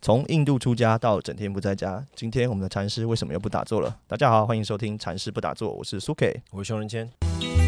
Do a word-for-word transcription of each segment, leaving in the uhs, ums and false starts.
从印度出家到整天不在家，今天我们的禅师为什么又不打坐了？大家好，欢迎收听禅师不打坐，我是苏 K， 我是熊仁谦。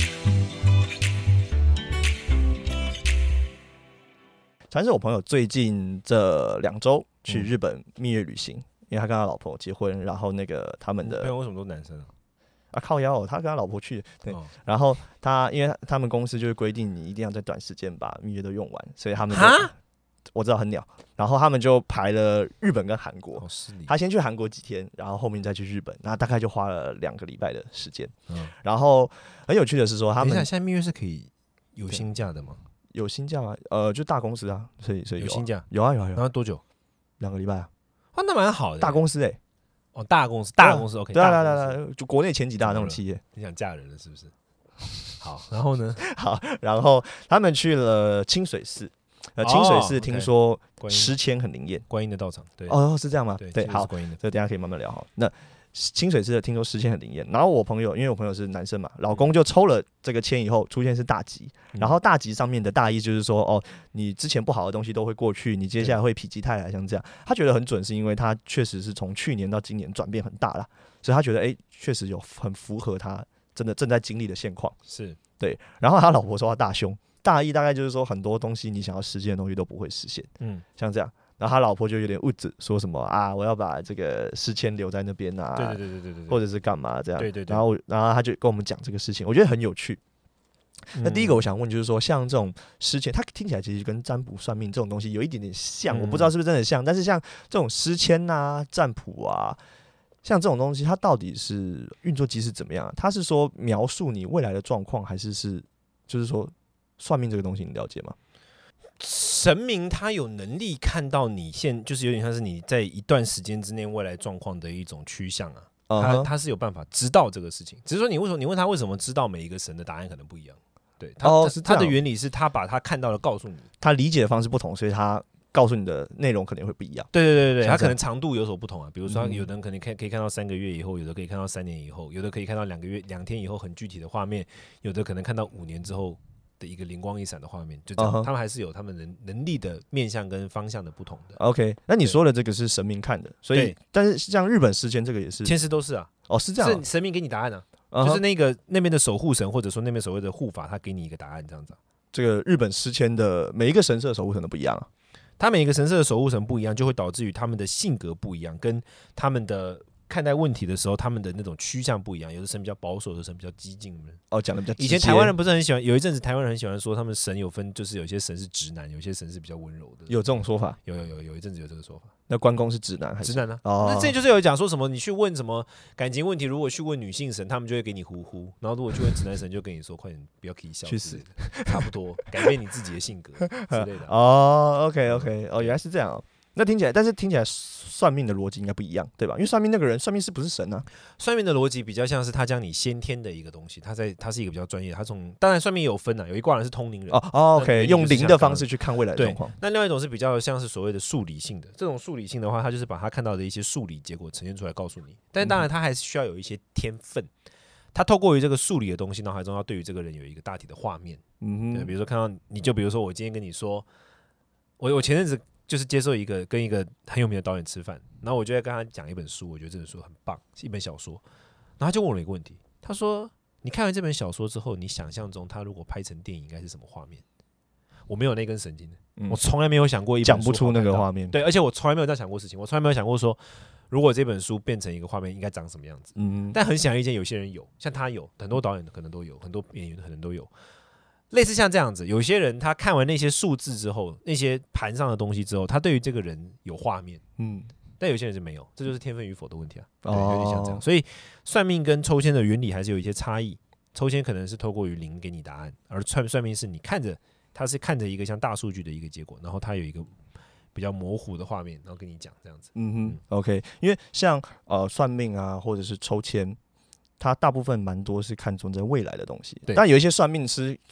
禅师，我朋友最近这两周去日本蜜月旅行，嗯、因为他跟他老婆结婚，然后那个他们的朋友为什么都男生啊？ 啊靠腰、哦，他跟他老婆去，对，哦、然后他因为他们公司就是规定你一定要在短时间把蜜月都用完，所以他们就我知道很鸟，然后他们就排了日本跟韩国， 哦、 他先去韩国几天，然后后面再去日本，那大概就花了两个礼拜的时间。 嗯、 然后很有趣的是说，他们等一下现在蜜月是可以有薪假的吗？ 有薪假吗？呃，就大公司啊，所以所以有、啊、 有薪假， 有啊有啊有啊。 然后多久？ 两个礼拜啊。 啊，那蛮好的。 大公司哎、欸， 哦，大公司，大公司 OK。 对啊对啊对啊，就国内前几大那种企业。 你想嫁人了是不是？好，然后呢？ 好，然后他们去了清水寺。呃，清水寺听说诗签很灵验， 观音的道场。对， 哦，是这样吗？ 对， 对，好， 观音的， 这等一下可以慢慢聊哈。那清水寺的听说诗签很灵验，然后我朋友，因为我朋友是男生嘛，老公就抽了这个签以后，出现是大吉，嗯、然后大吉上面的大意就是说，哦，你之前不好的东西都会过去，你接下来会否极泰来，像这样，他觉得很准，是因为他确实是从去年到今年转变很大啦，所以他觉得，哎，确实有很符合他真的正在经历的现况， 是对。然后他老婆说他大凶。大意大概就是说，很多东西你想要实现的东西都不会实现，嗯，像这样，然后他老婆就有点物质，说什么啊，我要把这个诗签留在那边啊， 对对对对对对， 或者是干嘛这样， 对对对， 然后然后他就跟我们讲这个事情，我觉得很有趣。嗯、那第一个我想问就是说，像这种诗签，它听起来其实跟占卜算命这种东西有一点点像，嗯、我不知道是不是真的像，但是像这种诗签啊、占卜啊。像这种东西，它到底是运作机制怎么样？它是说描述你未来的状况，还是是就是说？算命这个东西你了解吗？ 神明他有能力看到你现，就是有点像是你在一段时间之内未来状况的一种趋向啊。Uh-huh. 他他是有办法知道这个事情，只是说你为什么你问他为什么知道每一个神的答案可能不一样？对，他、oh, 他的原理是他把他看到的告诉你， 他理解的方式不同，所以他告诉你的内容可能会不一样。 对对对对，他可能长度有所不同啊。比如说，有的人可能可以可以看到三个月以后，有的可以看到三年以后，有的可以看到两个月两天以后很具体的画面，有的可能看到五年之后。的一个灵光一闪的画面，就这样， uh-huh. 他们还是有他们能能力的面向跟方向的不同的。 OK， 那你说的这个是神明看的，所以但是像日本诗签这个也是， 签诗都是啊， 哦是这样、啊， 是神明给你答案啊， uh-huh. 就是那个那边的守护神或者说那边所谓的护法，他给你一个答案这样子、啊。 这个日本诗签的每一个神社的守护神都不一样啊， 他每一个神社的守护神不一样，就会导致于他们的性格不一样，跟他们的。看待问题的时候，他们的那种趋向不一样，有的神比较保守，有的神比较激进。 哦，讲的比较直接。 以前台湾人不是很喜欢，有一阵子台湾人很喜欢说，他们神有分，就是有些神是直男，有些神是比较温柔的。 有这种说法？ 有有有有一阵子有这个说法。 那关公是直男还是？ 直男啊。 哦。 那之前就是有讲说什么，你去问什么感情问题，如果去问女性神，他们就会给你呼呼；然后如果去问直男神，就跟你说快点不要可以笑， 去死， 差不多改变你自己的性格之类的。 哦 ，OK OK， 哦，原来是这样哦。那听起来，但是听起来算命的逻辑应该不一样，对吧？因为算命那个人，算命师不是神啊。 算命的逻辑比较像是他将你先天的一个东西，他在他是一个比较专业，他从当然算命也有分啊，有一卦人是通灵人哦哦 ，OK， 用灵的方式去看未来的状况。 那另外一种是比较像是所谓的数理性的，这种数理性的话，他就是把他看到的一些数理结果呈现出来告诉你，但是当然他还是需要有一些天分。他透过于这个数理的东西，脑海中要对于这个人有一个大体的画面。嗯对，比如说看到你就比如说我今天跟你说，我我前阵子。就是接受一个跟一个很有名的导演吃饭，然后我就在跟他讲一本书，我觉得这本书很棒，是一本小说。然后他就问我了一个问题，他说：“你看完这本小说之后，你想象中他如果拍成电影应该是什么画面？”我没有那根神经的，嗯、我从来没有想过一本书讲不出那个画面。 对，而且我从来没有这样想过事情，我从来没有想过说，如果这本书变成一个画面，应该长什么样子。嗯，但很显而易见，有些人有，像他有，很多导演可能都有，很多演员可能都有。类似像这样子，有些人他看完那些数字之后，那些盘上的东西之后，他对于这个人有画面，嗯，但有些人是没有，这就是天分与否的问题啊。对，有点像这样。所以算命跟抽签的原理还是有一些差异。抽签可能是透过于零给你答案，而算算命是你看着，他是看着一个像大数据的一个结果，然后他有一个比较模糊的画面，然后跟你讲这样子。 嗯哼、嗯、，OK， 因为像呃算命啊，或者是抽签。它大部分蛮多是看中在未来的东西，但有一些算命师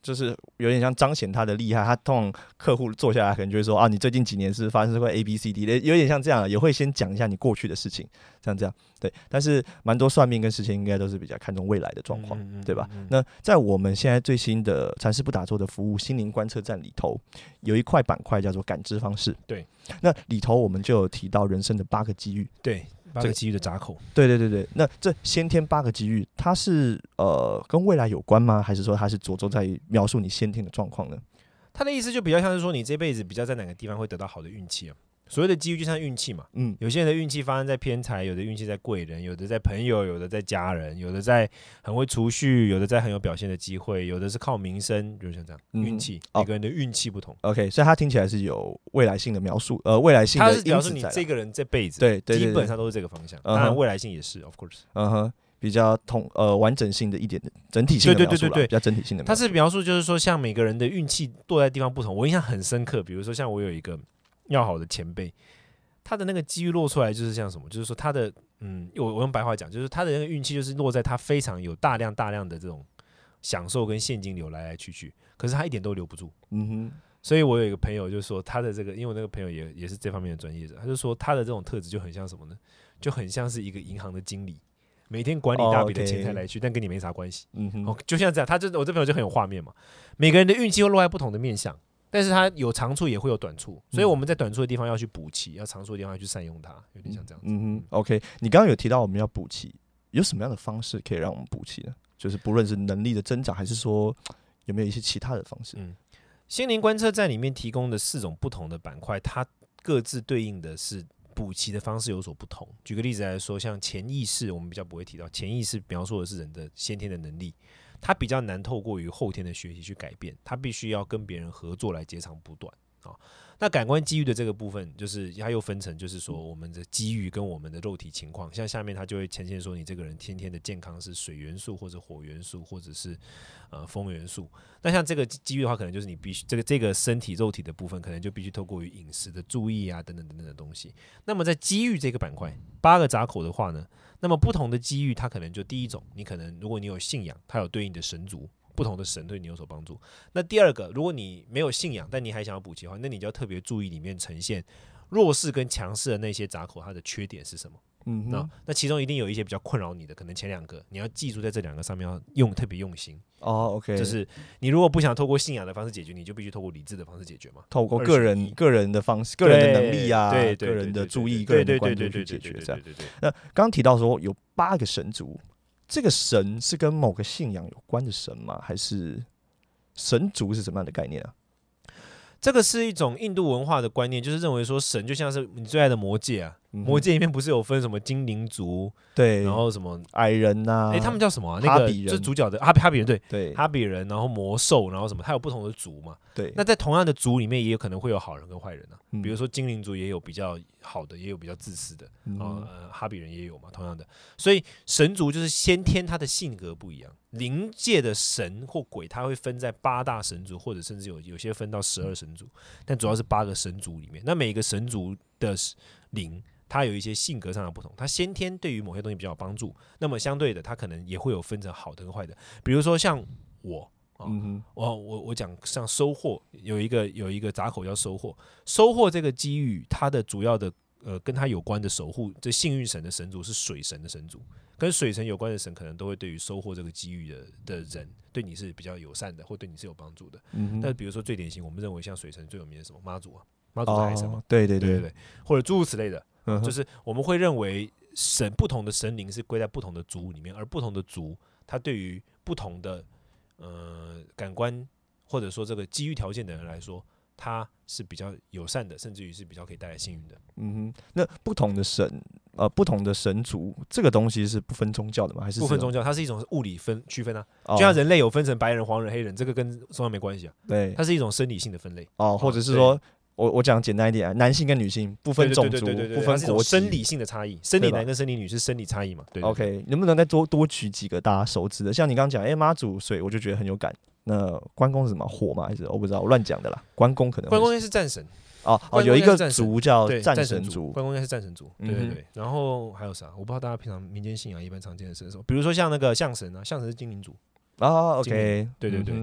就是有点像彰显他的厉害。他通常客户坐下来可能就会说啊，你最近几年是发生过 A B C D 的，有点像这样，也会先讲一下你过去的事情，像这样对。但是蛮多算命跟事情应该都是比较看重未来的状况，嗯、对吧？嗯、那在我们现在最新的禅师不打坐的服务心灵观测站里头，有一块板块叫做感知方式。 对， 那里头我们就有提到人生的八个机遇。 对。八个机遇的闸口， 对对对对，那这先天八个机遇，它是呃跟未来有关吗？还是说它是着重在于描述你先天的状况呢？ 他的意思就比较像是说，你这辈子比较在哪个地方会得到好的运气啊？所谓的机遇就像运气嘛，嗯，有些人的运气发生在偏财，有的运气在贵人，有的在朋友，有的在家人，有的在很会储蓄，有的在很有表现的机会，有的是靠名声，就是像这样运气、嗯，每个人的运气不同。 OK， 所以它听起来是有未来性的描述，呃，未来性的因子在， 它是表示你这个人这辈子， 对对， 基本上都是这个方向。当然，未来性也是 ，of course， 嗯哼。比较统呃完整性的一点的整体性的描述，对对对对，比较整体性的描述。 它是描述就是说，像每个人的运气落在地方不同。我印象很深刻，比如说像我有一个要好的前辈，他的那个机遇落出来就是像什么，就是说他的嗯，我我用白话讲，就是他的那个运气就是落在他非常有大量大量的这种享受跟现金流来来去去，可是他一点都留不住。嗯哼。所以我有一个朋友就说他的这个，因为我那个朋友也也是这方面的专业者，他就说他的这种特质就很像什么呢？就很像是一个银行的经理。每天管理大笔的钱财来去， oh, okay. 但跟你没啥关系。嗯哼，哦，就像这样，他就我这朋友就很有画面嘛。每个人的运气会落在不同的面向，但是他有长处也会有短处，所以我们在短处的地方要去补齐，要长处的地方要去善用它，有点像这样子。 嗯哼 ，OK， 你刚刚有提到我们要补齐，有什么样的方式可以让我们补齐呢？就是不论是能力的增长，还是说有没有一些其他的方式？嗯， 心灵观测站里面提供的四种不同的板块，它各自对应的是。补齐的方式有所不同。举个例子来说，像潜意识，我们比较不会提到。潜意识描述的是人的先天的能力，它比较难透过于后天的学习去改变，它必须要跟别人合作来截长补短。哦，那感官机遇的这个部分，就是它又分成，就是说我们的机遇跟我们的肉体情况。像下面它就会呈现说，你这个人天天的健康是水元素，或者火元素，或者是呃风元素。那像这个机遇的话，可能就是你必须这个这个身体肉体的部分，可能就必须透过于饮食的注意啊，等等等等的东西。那么在机遇这个板块，八个闸口的话呢，那么不同的机遇，它可能就第一种，你可能如果你有信仰，它有对应的神族。不同的神对你有所帮助。那第二个，如果你没有信仰，但你还想要补齐的话，那你就要特别注意里面呈现弱势跟强势的那些闸口，它的缺点是什么？嗯，那那其中一定有一些比较困扰你的，可能前两个你要记住，在这两个上面要用特别用心。 哦 ，OK， 就是你如果不想透过信仰的方式解决，你就必须透过理智的方式解决嘛。 透过个人个人的方式、个人的能力啊，对对个人的注意、个人的关注去解决。这样。那刚刚提到说有八个神族，这个神是跟某个信仰有关的神吗？还是神族是什么样的概念啊？ 这个是一种印度文化的观念，就是认为说神就像是你最爱的魔戒啊，嗯、魔戒里面不是有分什么精灵族， 对， 然后什么矮人呐、啊， 哎、欸，他们叫什么、啊？那个就是主角的哈比哈比人，对对， 哈比人，然后魔兽，然后什么，它有不同的族嘛。 对， 那在同样的族里面，也有可能会有好人跟坏人啊。嗯、比如说精灵族也有比较好的，也有比较自私的，嗯、呃，哈比人也有嘛，同样的。所以神族就是先天他的性格不一样。灵界的神或鬼，它会分在八大神族，或者甚至有有些分到十二神族，但主要是八个神族里面。那每个神族的灵，它有一些性格上的不同，它先天对于某些东西比较有帮助。那么相对的，它可能也会有分成好的跟坏的。比如说像我啊，嗯、我我我讲像收获，有一个有一个闸口叫收获，收获这个机遇，它的主要的呃跟它有关的守护，这幸运神的神族是水神的神族。跟水神有关的神，可能都会对于收获这个机遇 的, 的人，对你是比较友善的，或对你是有帮助的。嗯，那比如说最典型，我们认为像水神最有名的什么妈祖啊，妈祖是海神嘛、哦， 对对 对, 对对对，或者诸如此类的，嗯、就是我们会认为神不同的神灵是归在不同的族里面，而不同的族，它对于不同的呃感官或者说这个机遇条件的人来说，它是比较友善的，甚至于是比较可以带来幸运的。 嗯哼，那不同的神。呃，不同的神族，这个东西是不分宗教的吗？还是不分宗教？它是一种物理分区分啊，哦、就像人类有分成白人、黄人、黑人，这个跟宗教没关系啊。 对， 它是一种生理性的分类哦，或者是说，我我讲简单一点、啊，男性跟女性不分种族，不分国籍， 生理性的差异，生理男跟生理女是生理差异嘛？对, 对, 对 ，OK， 能不能再多多举几个大家熟知的？像你刚刚讲，哎、欸，妈祖水，我就觉得很有感。那关公是什么火吗？还是我不知道，我乱讲的啦。关公可能关公应该是战神。 哦哦，有一个族叫战神族， 关公应该是战神族，对对对。然后还有啥？我不知道大家平常民间信仰一般常见的神什么，比如说像那个象神啊，象神是精灵族啊 ，OK， 对对对。嗯、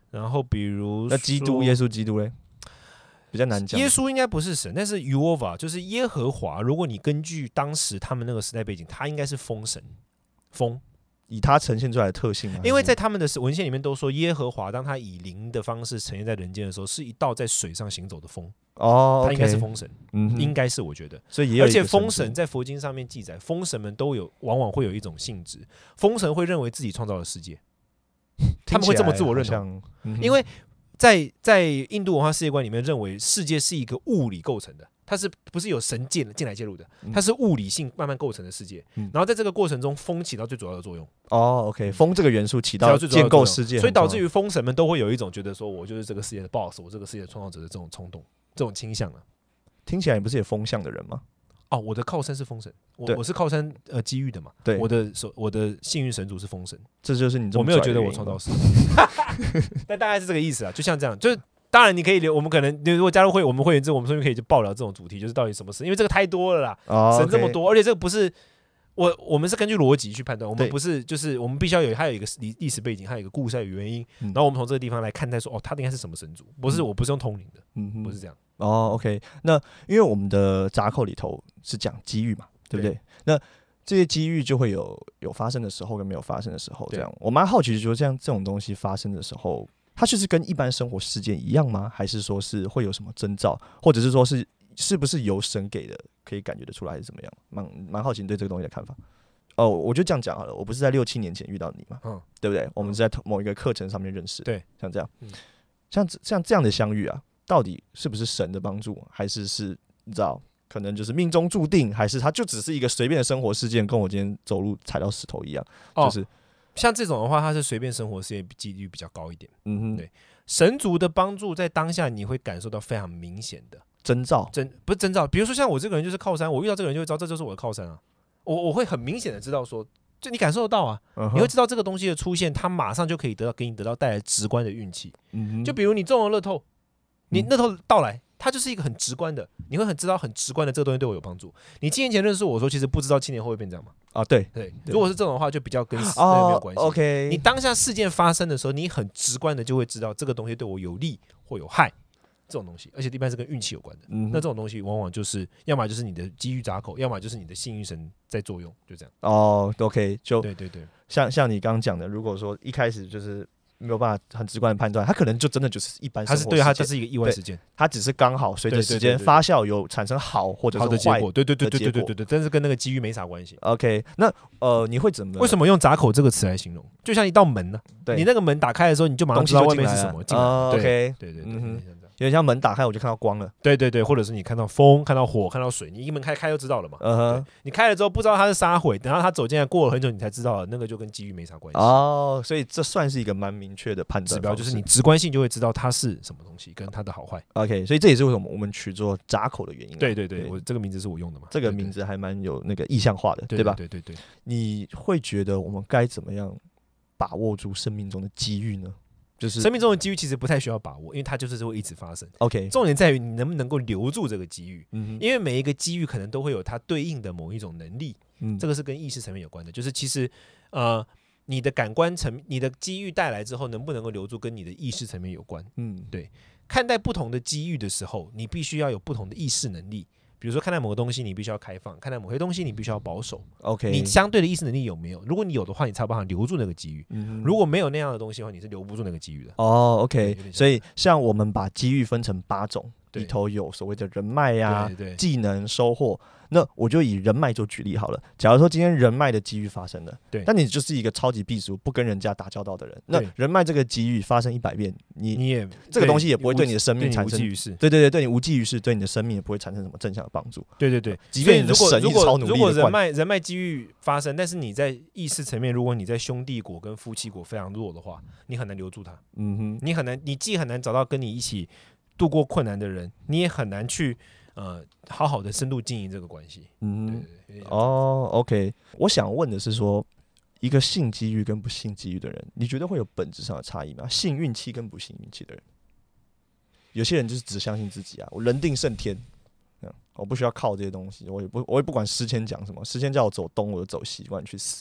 然后比如那基督耶稣基督嘞，比较难讲。 耶稣应该不是神，但是 Yehovah 就是耶和华。如果你根据当时他们那个时代背景，他应该是风神，风。 以它呈现出来的特性吗？ 因为在他们的文献里面都说，耶和华当他以灵的方式呈现在人间的时候，是一道在水上行走的风。 哦， okay, 他应该是风神， 嗯， 应该是我觉得。 所以也有而且风神在佛经上面记载，风神们都有往往会有一种性质，风神会认为自己创造了世界，他们会这么自我认同， 嗯、 因为在在印度文化世界观里面，认为世界是一个物理构成的。它是不是有神进进来介入的？它是物理性慢慢构成的世界，嗯、然后在这个过程中，风起到最主要的作用。 哦 ，OK， 风这个元素起到建构世界， 所以导致于风神们都会有一种觉得说，我就是这个世界的 boss， 我这个世界的创造者的这种冲动、这种倾向啊。 听起来你不是也风向的人吗？ 哦，我的靠山是风神，我我是靠山呃机遇的嘛。对，我的手我的幸运神主是风神， 这就是你这么我没有觉得我创造世界，但大概是这个意思啊，就像这样，就是。当然，你可以留。我们可能如果加入会，我们会员制，我们顺便可以就爆聊这种主题，就是到底什么事，因为这个太多了啦， 哦、 神这么多， okay. 而且这个不是我，我们是根据逻辑去判断，我们不是就是我们必须要有，它有一个历史背景，它有一个故事，有原因，嗯、然后我们从这个地方来看待说，哦，他应该是什么神族，不是、嗯、我不是用通灵的，嗯，不是这样。 哦 ，OK， 那因为我们的闸口里头是讲机遇嘛，对不对？对那这些机遇就会有有发生的时候跟没有发生的时候，这样。我蛮好奇，就是这样这种东西发生的时候。它就是跟一般生活事件一样吗？还是说是会有什么征兆，或者是说是是不是由神给的，可以感觉得出来，还是怎么样？蛮蛮好奇你对这个东西的看法。哦，我就这样讲好了。我不是在六七年前遇到你嘛，嗯，对不对？我们是在某一个课程上面认识， 对， 像这样，嗯、像像这样的相遇啊，到底是不是神的帮助，还是是你知道，可能就是命中注定，还是它就只是一个随便的生活事件，跟我今天走路踩到石头一样， 哦、 就是。 像这种的话，它是随便生活事件几率比较高一点。 嗯哼， 对，神族的帮助在当下你会感受到非常明显的征兆， 征不是征兆。比如说像我这个人就是靠山，我遇到这个人就会知道这就是我的靠山啊。我我会很明显的知道说，就你感受得到啊，嗯、你会知道这个东西的出现，它马上就可以得到给你得到带来直观的运气。嗯、就比如你中了乐透，你乐透到来。它就是一个很直观的，你会很知道很直观的这个东西对我有帮助。你七年前认识我说，其实不知道七年后会变这样嘛？ 啊，对对, 对。如果是这种的话，就比较跟时代没有关系。 哦、OK， 你当下事件发生的时候，你很直观的就会知道这个东西对我有利或有害，这种东西，而且一般是跟运气有关的。嗯、那这种东西往往就是要么就是你的机遇闸口，要么就是你的幸运神在作用，就这样。 哦 ，OK， 就对对对， 像像你刚刚讲的，如果说一开始就是。没有办法很直观的判断，它可能就真的就是一般生活事件， 它是对它就是一个意外事件， 它只是刚好随着时间发酵有产生好或者是坏的结果， 对对对对对对对对，但是跟那个机遇没啥关系。 OK， 那呃你会怎么？ 为什么用闸口这个词来形容？就像一道门呢、啊，你那个门打开的时候，你就马上知道外面是什么进来。 uh, OK， 对对对对。 嗯有点像门打开我就看到光了， 对对对，或者是你看到风、看到火、看到水，你一门开开就知道了嘛。Uh-huh. 你开了之后不知道它是沙毁，等到他走进来过了很久，你才知道了，那个就跟机遇没啥关系。 哦，所以这算是一个蛮明确的判断指标，就是你直观性就会知道它是什么东西，跟它的好坏。 OK， 所以这也是为什么我们取做闸口的原因。 对对对，对我这个名字是我用的嘛， 这个名字还蛮有那个意象化的， 对, 对吧？ 对对对对， 你会觉得我们该怎么样把握住生命中的机遇呢？就是生命中的机遇其实不太需要把握，因为它就是会一直发生。 OK， 重点在于你能不能够留住这个机遇， 嗯、 因为每一个机遇可能都会有它对应的某一种能力， 嗯、 这个是跟意识层面有关的。就是其实呃，你的感官层，你的机遇带来之后能不能够留住，跟你的意识层面有关。 嗯， 对，看待不同的机遇的时候，你必须要有不同的意识能力。比如说看待某个东西，你必须要开放；看待某些东西，你必须要保守。 OK， 你相对的意识能力有没有？如果你有的话，你才有办法留住那个机遇； 嗯、 如果没有那样的东西的话，你是留不住那个机遇的。 哦、oh, ，OK， 所以像我们把机遇分成八种，里头有所谓的人脉呀、啊、技能、收获。那我就以人脉做举例好了。假如说今天人脉的机遇发生了， 对， 但你就是一个超级避暑、不跟人家打交道的人，那人脉这个机遇发生一百遍，你你也这个东西也不会对你的生命产生， 对你无济于事。 对对对，对你无济于事，对你的生命也不会产生什么正向的帮助。 对对对， 即便你的神一直超努力的如果人脉人脉机遇发生，但是你在意识层面，如果你在兄弟国跟夫妻国非常弱的话，你很难留住他。 嗯哼， 你很难，你既很难找到跟你一起度过困难的人，你也很难去。呃，好好的深度经营这个关系。 嗯， 对对对。 哦 ，OK， 我想问的是说，一个信机遇跟不信机遇的人，你觉得会有本质上的差异吗？信运气跟不信运气的人，有些人就是只相信自己啊，我人定胜天，我不需要靠这些东西，我也不，我也不管诗签讲什么，诗签叫我走东，我就走西，管你去死。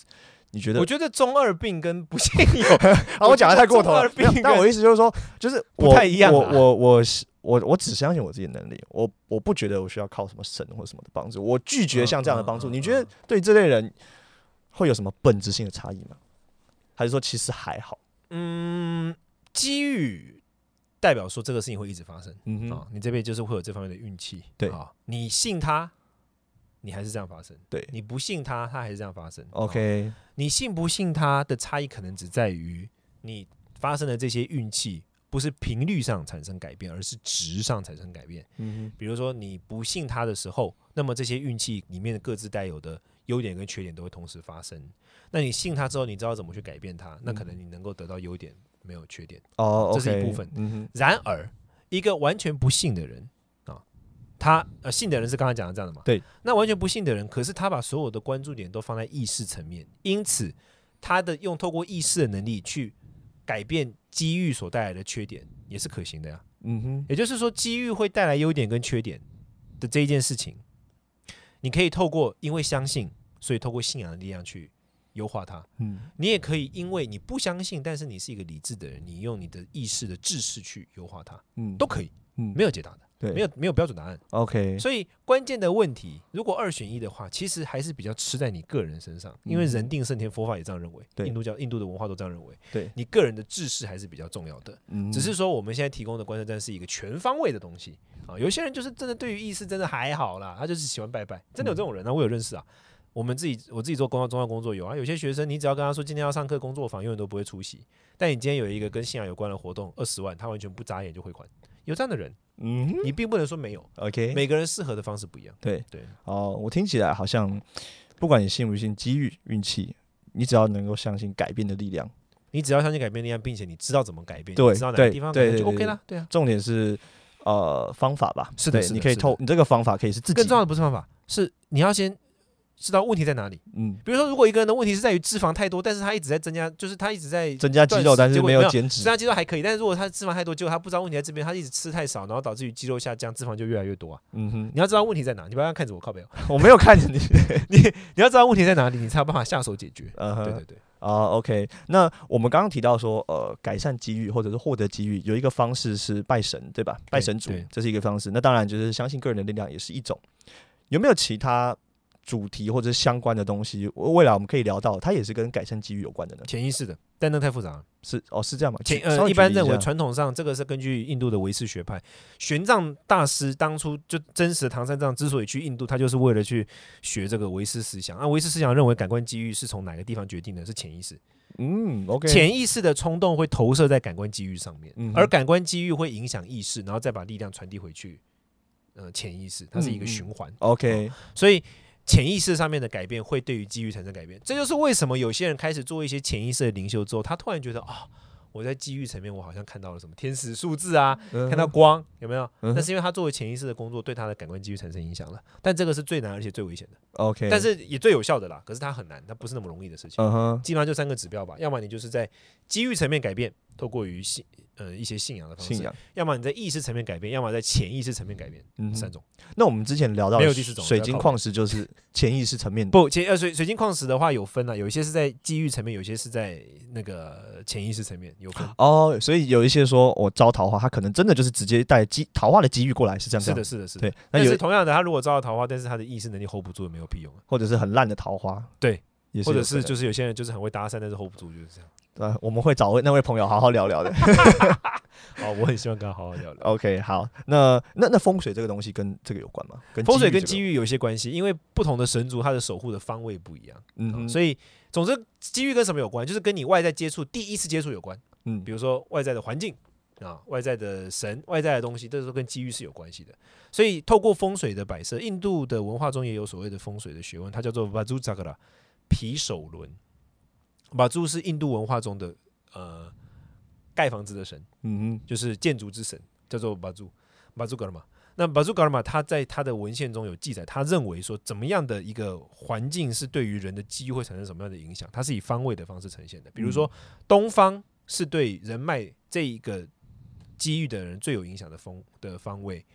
你觉得？ 我觉得中二病跟不幸有， 啊，我讲的太过头了。但我意思就是说，就是不太一样、 啊。我我我我我只相信我自己的能力，我我不觉得我需要靠什么神或什么的帮助，我拒绝像这样的帮助。嗯嗯嗯、你觉得对这类人会有什么本质性的差异吗？还是说其实还好？ 嗯，机遇代表说这个事情会一直发生。嗯、啊，你这边就是会有这方面的运气。 对啊，你信他。你还是这样发生， 对， 你不信他，他还是这样发生。 OK，、 哦、你信不信他的差异可能只在于你发生的这些运气不是频率上产生改变，而是值上产生改变。嗯，比如说你不信他的时候，那么这些运气里面的各自带有的优点跟缺点都会同时发生。那你信他之后，你知道怎么去改变它，那可能你能够得到优点，没有缺点。 哦， 这是一部分。嗯、然而，一个完全不信的人。他呃信的人是刚才讲的这样的嘛？ 对。 那完全不信的人，可是他把所有的关注点都放在意识层面，因此他的用透过意识的能力去改变机遇所带来的缺点，也是可行的呀。嗯哼。也就是说，机遇会带来优点跟缺点的这一件事情，你可以透过因为相信，所以透过信仰的力量去优化它。嗯。你也可以因为你不相信，但是你是一个理智的人，你用你的意识的智识去优化它。嗯。都可以。嗯。没有解答的。 对， 没有没有标准答案。 OK， 所以关键的问题，如果二选一的话，其实还是比较吃在你个人身上，因为人定胜天，佛法也这样认为，印度教、印度的文化都这样认为。 对， 你个人的智识还是比较重要的。嗯，只是说我们现在提供的观测站是一个全方位的东西啊。有些人就是真的对于意识真的还好啦，他就是喜欢拜拜，真的有这种人啊，我有认识啊。我们自己我自己做公教宗教工作有啊，有些学生你只要跟他说今天要上课工作坊，永远都不会出席。但你今天有一个跟信仰有关的活动，二十万，他完全不眨眼就汇款，有这样的人。嗯，你并不能说没有 ，OK， 每个人适合的方式不一样。 对对， 哦，我听起来好像，不管你信不信机遇、运气，你只要能够相信改变的力量， 你只要相信改变力量，并且你知道怎么改变， 对， 你知道哪个地方改变就 OK 啦。对啊， 重点是呃方法吧， 是的， 你可以透你这个方法可以是自己， 更重要的不是方法，是你要先知道问题在哪里。嗯，比如说，如果一个人的问题是在于脂肪太多，但是他一直在增加，就是他一直在增加肌肉，但是没有减脂， 增加肌肉还可以。但是如果他脂肪太多，结果他不知道问题在这边，他一直吃太少，然后导致于肌肉下降，脂肪就越来越多啊。嗯哼，你要知道问题在哪，你不要看着我靠背， 我没有看着你， 你你要知道问题在哪里，你才有办法下手解决。嗯哼，对对对。 啊、uh, ，OK， 那我们刚刚提到说，呃，改善机遇或者是获得机遇，有一个方式是拜神，对吧？拜神主，这是一个方式。那当然就是相信个人的力量也是一种。有没有其他主题或者相关的东西，未来我们可以聊到，它也是跟改善机遇有关的呢？ 潜意识的，但那太复杂了。 是哦，是这样吗？ 潜呃，一般认为传统上这个是根据印度的唯识学派，玄奘大师当初就真实的唐三藏之所以去印度，他就是为了去学这个唯识思想。那唯识思想认为感官机遇是从哪个地方决定的？是潜意识。 嗯 ，OK， 潜意识的冲动会投射在感官机遇上面，嗯、而感官机遇会影响意识，然后再把力量传递回去。呃，潜意识它是一个循环。嗯、 OK，、哦、 所以。潜意识上面的改变会对于机遇产生改变，这就是为什么有些人开始做一些潜意识的灵修之后，他突然觉得啊、哦，我在机遇层面我好像看到了什么天使数字啊，嗯、看到光，有没有？那、嗯、是因为他作为潜意识的工作对他的感官机遇产生影响了，但这个是最难而且最危险的。 OK， 但是也最有效的啦，可是它很难，它不是那么容易的事情。 Uh-huh、 基本上就三个指标吧，要么你就是在机遇层面改变，透过于信呃一些信仰的方式，要么你在意识层面改变，要么在潜意识层面改变，嗯、三种。 那我们之前聊到没有第四种水晶矿石就是潜意识层面的， 不潜呃水水晶矿石的话有分啊，有一些是在机遇层面，有一些是在那个潜意识层面有分哦。所以有一些说我招桃花，他可能真的就是直接带机桃花的机遇过来，是这样。 是的，是的，是的。 对， 但是同样的，他如果招到桃花，但是他的意识能力 hold 不住，也没有屁用， 或者是很烂的桃花， 对，或者是就是有些人就是很会搭讪，但是 hold 不住，就是这样。 呃，我们会找那位朋友好好聊聊的。 好，我很希望跟他好好聊聊。 OK， 好，那那那风水这个东西跟这个有关吗？跟风水跟机遇有一些关系，因为不同的神族它的守护的方位不一样。嗯哼，所以总之机遇跟什么有关？就是跟你外在接触第一次接触有关。嗯，比如说外在的环境啊，外在的神，外在的东西，这都跟机遇是有关系的。所以透过风水的摆设，印度的文化中也有所谓的风水的学问，它叫做 Vastu Chakra 毗首轮。Vastu 是印度文化中的呃盖房子的神，嗯哼，就是建筑之神，叫做 Vastu Vastu Karma。那 Vastu Karma 他在他的文献中有记载，他认为说怎么样的一个环境是对于人的机遇会产生什么样的影响，它是以方位的方式呈现的。比如说东方是对人脉这一个机遇的人最有影响的方的方位，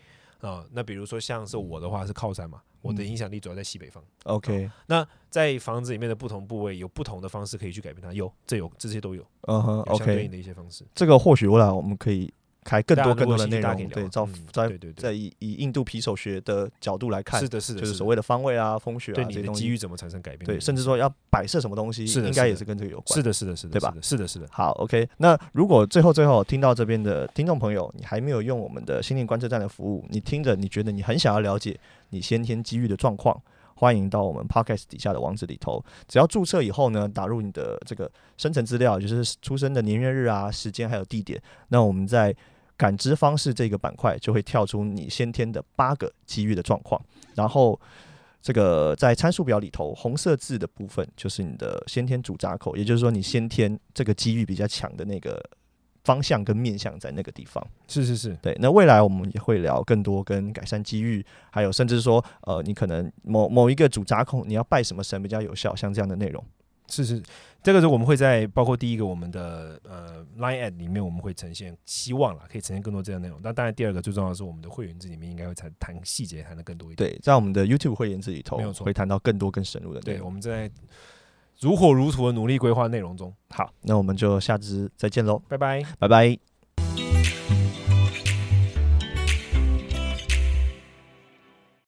啊、那比如说像是我的话是靠山嘛，我的影响力主要在西北方。 OK，、 啊、那在房子里面的不同部位有不同的方式可以去改变它，有这有这些都有， 嗯哼有相对应 ，OK， 的一些方式。 这个或许未来我们可以开更多更多的内容， 大家如果有兴趣大家可以聊对，照嗯在对对对在以以印度皮手学的角度来看， 是的，是的， 就是的所谓的方位啊、风水啊对你的这些东西， 机遇怎么产生改变？ 对，甚至说要摆设什么东西， 是的应该也是跟这个有关。 是的，是的，是的， 对吧是的，是的，是的。 好 ，OK， 那如果最后最后听到这边的听众朋友，你还没有用我们的心灵观测站的服务，你听着你觉得你很想要了解你先天机遇的状况，欢迎到我们 Podcast 底下的网址里头，只要注册以后呢，打入你的这个生辰资料，就是出生的年月日啊、时间还有地点，那我们在感知方式这个板块就会跳出你先天的八个机遇的状况，然后这个在参数表里头红色字的部分就是你的先天主闸口，也就是说你先天这个机遇比较强的那个方向跟面向在那个地方。 是是是， 对。那未来我们也会聊更多跟改善机遇，还有甚至说呃你可能某某一个主闸口你要拜什么神比较有效，像这样的内容。 是是，这个是我们会在包括第一个我们的呃 Line Ad 里面，我们会呈现，希望啦可以呈现更多这样的内容。那当然，第二个最重要的是我们的会员制里面应该会谈谈细节，谈的更多一点。 对，在我们的 YouTube 会员制里头没有错会谈到更多更深入的内对， 容。 我们在如火如荼的努力规划内容中。 好，那我们就下支再见喽， 拜拜。 拜拜。